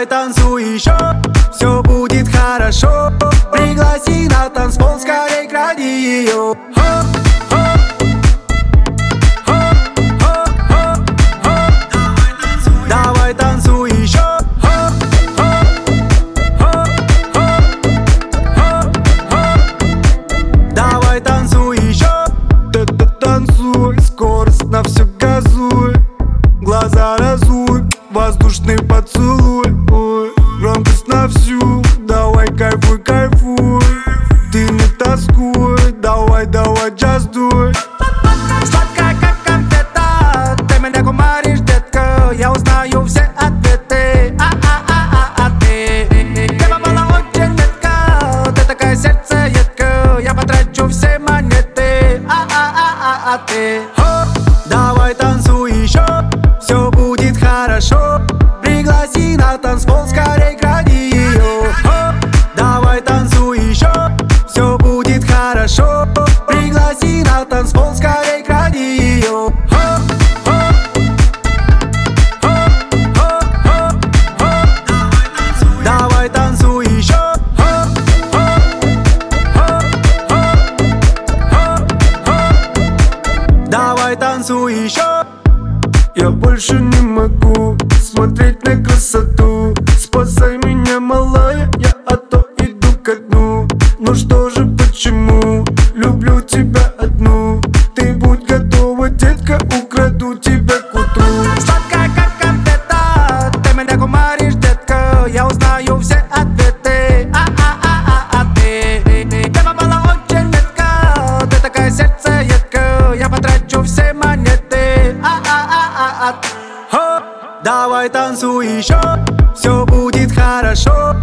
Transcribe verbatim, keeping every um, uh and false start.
танцуй еще, все будет хорошо. Пригласи на танцпол, скорей кради ее. Давай танцуй еще. Давай танцуй еще. Танцуй, скорость на все газуй. Глаза разуй, воздушный поцелуй. Ой, громкость на всю, давай кайфуй, кайфуй. Ты не тоскуй, давай, давай, just do it. Сладкая как конфета, ты меня кумаришь, детка. Я узнаю все ответы, а-а-а-а-а ты. Ты попала очень метко, ты такая сердцеедка. Я потрачу все монеты, а-а-а-а-а ты. Давай танцуй еще, все будет хорошо. Пригласи на танцпол, скорей кради ее. Давай танцуй еще, все будет хорошо. Пригласи на танцпол, скорей кради ее. Давай танцуй еще. Давай танцуй еще. Я больше не могу смотреть на красоту. Спасай меня, малая, я а то иду ко дну. Ну что же, почему люблю тебя одну? Ты будь готова, детка, украду тебя к утру. Сладкая как конфета, ты меня кумаришь, детка. Я узнаю все ответы, а-а-а-а-а ты. Ты попала очень метко, ты такая сердцеедка. Я потрачу все монеты, а-а-а-а-а. Давай танцуй еще, все будет хорошо.